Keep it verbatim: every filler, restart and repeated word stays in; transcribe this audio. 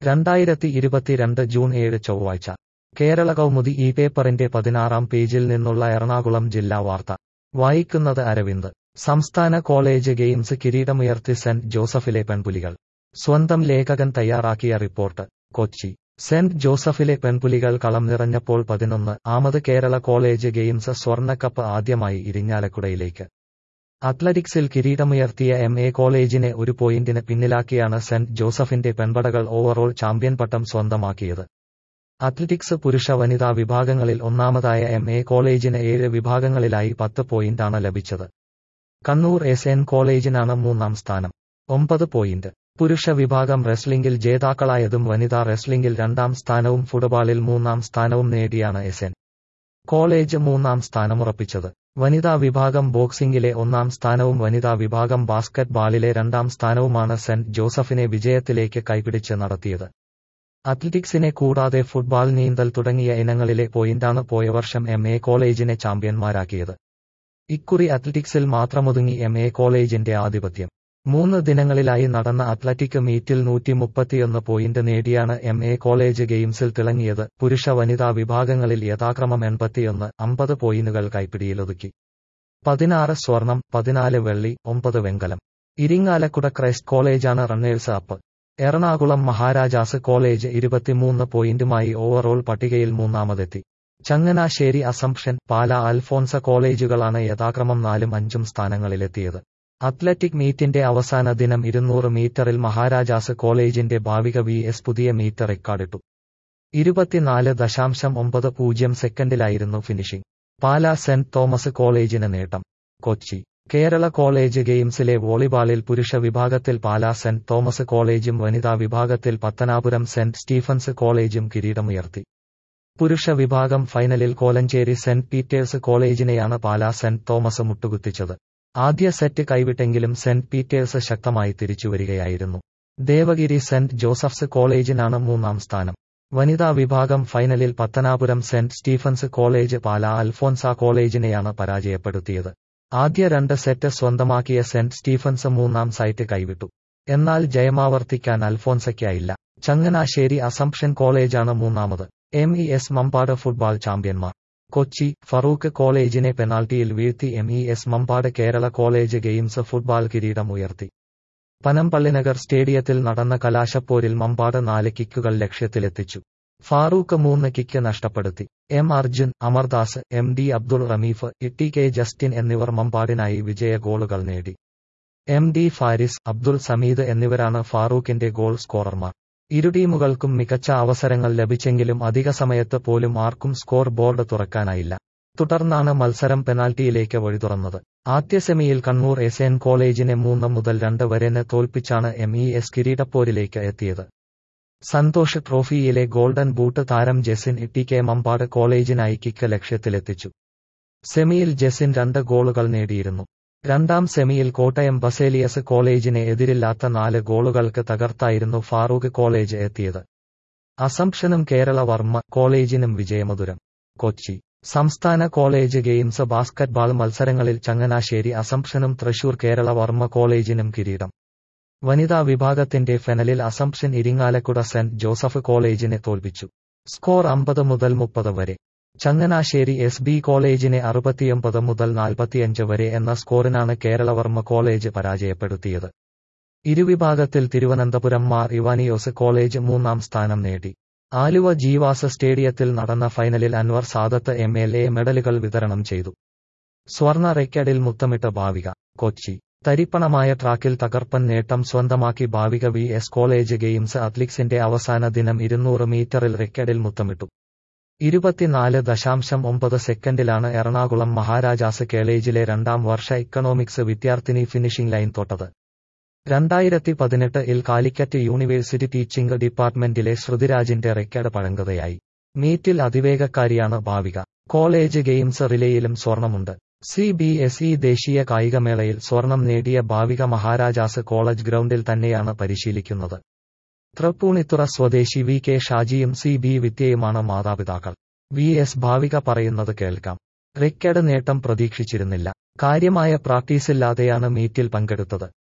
രണ്ടായിരത്തി ഇരുപത്തിരണ്ട് ജൂൺ ഏഴ് ചൊവ്വാഴ്ച കേരള കൗമുദി ഈ പേപ്പറിന്റെ പതിനാറാം പേജിൽ നിന്നുള്ള എറണാകുളം ജില്ലാ വാർത്ത വായിക്കുന്നത് അരവിന്ദ്. സംസ്ഥാന കോളേജ് ഗെയിംസ് കിരീടമുയർത്തി സെന്റ് ജോസഫിലെ പെൺപുലികൾ. സ്വന്തം ലേഖകൻ തയ്യാറാക്കിയ റിപ്പോർട്ട്. കൊച്ചി. സെന്റ് ജോസഫിലെ പെൺപുലികൾ കളം നിറഞ്ഞപ്പോൾ പതിനൊന്ന് ആമത് കേരള കോളേജ് ഗെയിംസ് സ്വർണ്ണക്കപ്പ് ആദ്യമായി ഇരിങ്ങാലക്കുടയിലേക്ക്. അത്ലറ്റിക്സിൽ കിരീടമുയർത്തിയ എം എ കോളേജിനെ ഒരു പോയിന്റിന് പിന്നിലാക്കിയാണ് സെന്റ് ജോസഫിന്റെ പെൺപടകൾ ഓവറോൾ ചാമ്പ്യൻ പട്ടം സ്വന്തമാക്കിയത്. അത്ലറ്റിക്സ് പുരുഷ വനിതാ വിഭാഗങ്ങളിൽ ഒന്നാമതായ എം എ കോളേജിന് ഏഴ് വിഭാഗങ്ങളിലായി പത്ത് പോയിന്റാണ് ലഭിച്ചത്. കണ്ണൂർ എസ് എൻ കോളേജിനാണ് മൂന്നാം സ്ഥാനം, ഒമ്പത് പോയിന്റ്. പുരുഷ വിഭാഗം റെസ്ലിംഗിൽ ജേതാക്കളായതും വനിതാ റെസ്ലിംഗിൽ രണ്ടാം സ്ഥാനവും ഫുട്ബോളിൽ മൂന്നാം സ്ഥാനവും നേടിയാണ് എസ് എൻ കോളേജ് മൂന്നാം സ്ഥാനമുറപ്പിച്ചത്. വനിതാ വിഭാഗം ബോക്സിംഗിലെ ഒന്നാം സ്ഥാനവും വനിതാ വിഭാഗം ബാസ്കറ്റ് ബാളിലെ രണ്ടാം സ്ഥാനവുമാണ് സെന്റ് ജോസഫിനെ വിജയത്തിലേക്ക് കൈപിടിച്ച് നടത്തിയത്. അത്ലറ്റിക്സിനെ കൂടാതെ ഫുട്ബോൾ, നീന്തൽ തുടങ്ങിയ ഇനങ്ങളിലെ പോയിന്റാണ് പോയ വർഷം എം എ കോളേജിനെ ചാമ്പ്യന്മാരാക്കിയത്. ഇക്കുറി അത്ലറ്റിക്സിൽ മാത്രമൊതുങ്ങി എം എ കോളേജിന്റെ ആധിപത്യം. മൂന്ന് ദിനങ്ങളിലായി നടന്ന അത്ലറ്റിക് മീറ്റിൽ നൂറ്റി മുപ്പത്തിയൊന്ന് പോയിന്റ് നേടിയാണ് എം എ കോളേജ് ഗെയിംസിൽ തിളങ്ങിയത്. പുരുഷ വനിതാ വിഭാഗങ്ങളിൽ യഥാക്രമം എൺപത്തിയൊന്ന്, അമ്പത് പോയിന്റുകൾ കൈപ്പിടിയിലൊതുക്കി. പതിനാറ് സ്വർണം, പതിനാല് വെള്ളി, ഒമ്പത് വെങ്കലം. ഇരിങ്ങാലക്കുട ക്രൈസ്റ്റ് കോളേജാണ് runners up. Ernakulam Maharajas college ഇരുപത്തിമൂന്ന് പോയിന്റുമായി ഓവറോൾ പട്ടികയിൽ മൂന്നാമതെത്തി. ചങ്ങനാശ്ശേരി അസംപ്ഷൻ, പാല അൽഫോൻസ കോളേജുകളാണ് യഥാക്രമം നാലും അഞ്ചും സ്ഥാനങ്ങളിലെത്തിയത്. അത്ലറ്റിക് മീറ്റിന്റെ അവസാന ദിനം ഇരുന്നൂറ് മീറ്ററിൽ മഹാരാജാസ് കോളേജിന്റെ ഭാവിക വി എസ് പുതിയ മീറ്റർ റെക്കോർഡിട്ടു. ഇരുപത്തിനാല് ദശാംശം ഒമ്പത് പൂജ്യം സെക്കൻഡിലായിരുന്നു ഫിനിഷിംഗ്. പാല സെന്റ് തോമസ് കോളേജിന് നേട്ടം. കൊച്ചി. കേരള കോളേജ് ഗെയിംസിലെ വോളിബാളിൽ പുരുഷ വിഭാഗത്തിൽ പാല സെന്റ് തോമസ് കോളേജും വനിതാ വിഭാഗത്തിൽ പത്തനാപുരം സെന്റ് സ്റ്റീഫൻസ് കോളേജും കിരീടമുയർത്തി. പുരുഷ വിഭാഗം ഫൈനലിൽ കോലഞ്ചേരി സെന്റ് പീറ്റേഴ്സ് കോളേജിനെയാണ് പാല സെന്റ് തോമസ് മുട്ടുകുത്തിച്ചത്. ആദ്യ സെറ്റ് കൈവിട്ടെങ്കിലും സെന്റ് പീറ്റേഴ്സ് ശക്തമായി തിരിച്ചുവരികയായിരുന്നു. ദേവഗിരി സെന്റ് ജോസഫ്സ് കോളേജിനാണ് മൂന്നാം സ്ഥാനം. വനിതാ വിഭാഗം ഫൈനലിൽ Pathanapuram saint Stephen's college Pala Alphonsa കോളേജിനെയാണ് പരാജയപ്പെടുത്തിയത്. ആദ്യ രണ്ട് സെറ്റ് സ്വന്തമാക്കിയ സെന്റ് സ്റ്റീഫൻസ് മൂന്നാം സൈറ്റ് കൈവിട്ടു. എന്നാൽ ജയമാവർത്തിക്കാൻ അൽഫോൻസയ്ക്കായില്ല. ചങ്ങനാശ്ശേരി അസംപ്ഷൻ കോളേജാണ് മൂന്നാമത്. M E S Mampad football ചാമ്പ്യന്മാർ. കൊച്ചി. ഫറൂഖ് കോളേജിനെ പെനാൽറ്റിയിൽ വീഴ്ത്തി M E S Mampad Kerala college games football കിരീടം ഉയർത്തി. പനമ്പള്ളിനഗർ സ്റ്റേഡിയത്തിൽ നടന്ന കലാശപ്പോരിൽ മമ്പാട് നാല് കിക്കുകൾ ലക്ഷ്യത്തിലെത്തിച്ചു. ഫാറൂഖ് മൂന്ന് കിക്ക് നഷ്ടപ്പെടുത്തി. M Arjun, Amardas, M D Abdul Rameef, T K Justin എന്നിവർ മമ്പാടിനായി വിജയ ഗോളുകൾ നേടി. എം ഡി ഫാരിസ്, അബ്ദുൾ സമീദ് എന്നിവരാണ് ഫാറൂഖിന്റെ ഗോൾ സ്കോറർമാർ. ഇരു ടീമുകൾക്കും മികച്ച അവസരങ്ങൾ ലഭിച്ചെങ്കിലും അധിക സമയത്ത് പോലും ആർക്കും സ്കോർ ബോർഡ് തുറക്കാനായില്ല. തുടർന്നാണ് മത്സരം പെനാൽറ്റിയിലേക്ക് വഴിതുറന്നത്. ആദ്യ സെമിയിൽ കണ്ണൂർ എസ് എൻ കോളേജിനെ മൂന്ന് മുതൽ രണ്ട് വരെന് തോൽപ്പിച്ചാണ് എം ഇ എസ് കിരീടപ്പോരിലേക്ക് എത്തിയത്. സന്തോഷ് ട്രോഫിയിലെ ഗോൾഡൻ ബൂട്ട് താരം ജെസിൻ ടി കെ മമ്പാട് കോളേജിനായി കിക്ക് ലക്ഷ്യത്തിലെത്തിച്ചു. സെമിയിൽ ജെസിൻ രണ്ട് ഗോളുകൾ നേടിയിരുന്നു. രണ്ടാം സെമിയിൽ കോട്ടയം ബസേലിയസ് കോളേജിനെ എതിരില്ലാത്ത നാല് ഗോളുകൾക്ക് തകർത്തായിരുന്നു ഫാറൂഖ് കോളേജ് എത്തിയത്. അസംപ്ഷനും കേരള വർമ്മ കോളേജിനും വിജയമധുരം. കൊച്ചി. സംസ്ഥാന കോളേജ് ഗെയിംസ് ബാസ്കറ്റ്ബാൾ മത്സരങ്ങളിൽ ചങ്ങനാശ്ശേരി അസംപ്ഷനും തൃശൂർ കേരള വർമ്മ കോളേജിനും കിരീടം. വനിതാ വിഭാഗത്തിന്റെ ഫൈനലിൽ അസംപ്ഷൻ ഇരിങ്ങാലക്കുട സെന്റ് ജോസഫ് കോളേജിനെ തോൽപ്പിച്ചു. സ്കോർ അമ്പത് മുതൽ മുപ്പത് വരെ. ചങ്ങനാശ്ശേരി എസ് ബി കോളേജിനെ അറുപത്തിയൊമ്പത് മുതൽ നാൽപ്പത്തിയഞ്ച് വരെ എന്ന സ്കോറിനാണ് കേരളവർമ്മ കോളേജ് പരാജയപ്പെടുത്തിയത്. ഇരുവിഭാഗത്തിൽ തിരുവനന്തപുരം മാർ ഇവാനിയോസ് കോളേജ് മൂന്നാം സ്ഥാനം നേടി. ആലുവ ജീവാസ് സ്റ്റേഡിയത്തിൽ നടന്ന ഫൈനലിൽ Anwar Sadath M L A മെഡലുകൾ വിതരണം ചെയ്തു. സ്വർണ റെക്കഡിൽ മുത്തമിട്ട ഭാവിക. കൊച്ചി. തരിപ്പണമായ ട്രാക്കിൽ തകർപ്പൻ നേട്ടം സ്വന്തമാക്കി Bhavika V S college games അത്ലറ്റിക്സിന്റെ അവസാന ദിനം ഇരുന്നൂറ് മീറ്ററിൽ റെക്കഡിൽ മുത്തമിട്ടു. ഇരുപത്തിനാല് ദശാംശം ഒമ്പത് സെക്കൻഡിലാണ് എറണാകുളം മഹാരാജാസ് കോളേജിലെ രണ്ടാം വർഷ ഇക്കണോമിക്സ് വിദ്യാർത്ഥിനി ഫിനിഷിംഗ് ലൈൻ തൊട്ടത്. രണ്ടായിരത്തി പതിനെട്ട് ഇൽ കാലിക്കറ്റ് യൂണിവേഴ്സിറ്റി ടീച്ചിംഗ് ഡിപ്പാർട്ട്മെന്റിലെ ശ്രുതിരാജിന്റെ റെക്കഡ് പഴങ്കഥയായി. മീറ്റിൽ അതിവേഗക്കാരിയാണ് ഭാവിക. കോളേജ് ഗെയിംസ് റിലേയിലും സ്വർണമുണ്ട്. സി ബി എസ് ഇ ദേശീയ കായികമേളയിൽ സ്വർണം നേടിയ ഭാവിക മഹാരാജാസ് കോളേജ് ഗ്രൗണ്ടിൽ തന്നെയാണ് പരിശീലിക്കുന്നത്. തൃപ്പൂണിത്തുറ സ്വദേശി വി കെ ഷാജിയും സി ബി വിദ്യയുമാണ് മാതാപിതാക്കൾ. വി എസ് ഭാവിക പറയുന്നത് കേൾക്കാം. റെക്കഡ് നേട്ടം പ്രതീക്ഷിച്ചിരുന്നില്ല. കാര്യമായ പ്രാക്ടീസില്ലാതെയാണ് മീറ്റിൽ പങ്കെടുത്തത്.